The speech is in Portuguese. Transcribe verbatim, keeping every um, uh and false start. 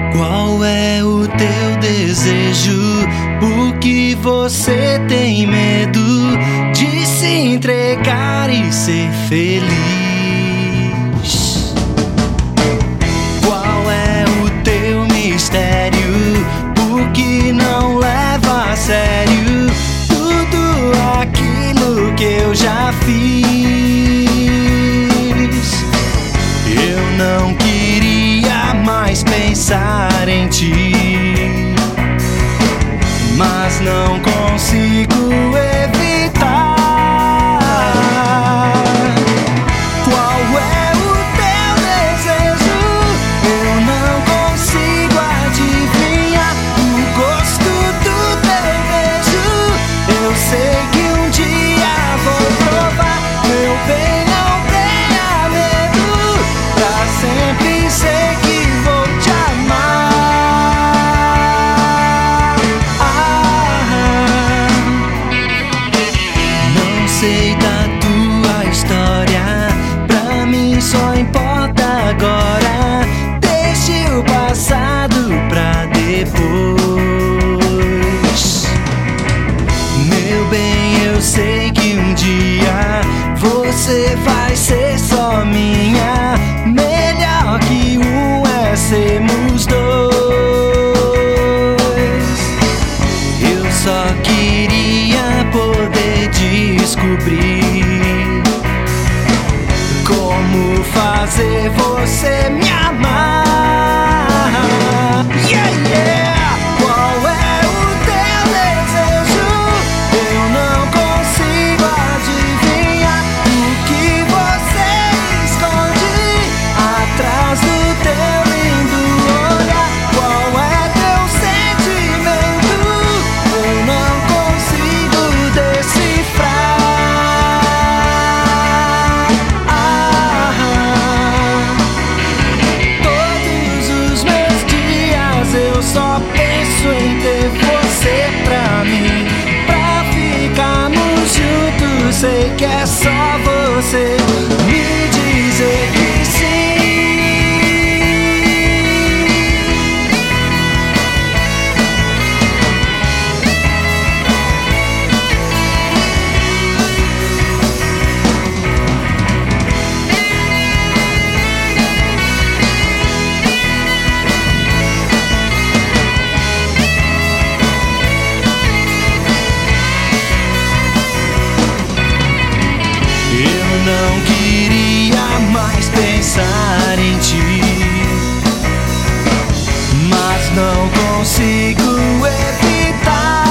Qual é o teu desejo? Por que você tem medo de se entregar e ser feliz? Qual é o teu mistério? Por que não leva a sério tudo aquilo que eu já fiz? Eu não queria mais pensar em ti, mas não consigo evitar. Qual é o teu desejo? Eu não consigo adivinhar o gosto do teu beijo. Eu sei que um dia vou provar. Meu bem, não tenha medo, pra sempre sei que vou te amar. Não sei da tua história, pra mim só importa agora. Deixe o passado pra depois. Meu bem, eu sei que um dia você vai ser só minha. Melhor que um é sermos dois. Eu só queria poder descobrir como fazer você me amar. Yeah, yeah! Qual é o teu desejo? Eu não consigo adivinhar o que você esconde atrás do teu lindo olhar. Qual é teu sentimento? Eu não consigo decifrar. Ah, todos os meus dias eu só penso em ter você pra mim. Pra ficarmos juntos, sei que é só você me dizer que sim. Eu não queria mais pensar em ti, mas não consigo evitar.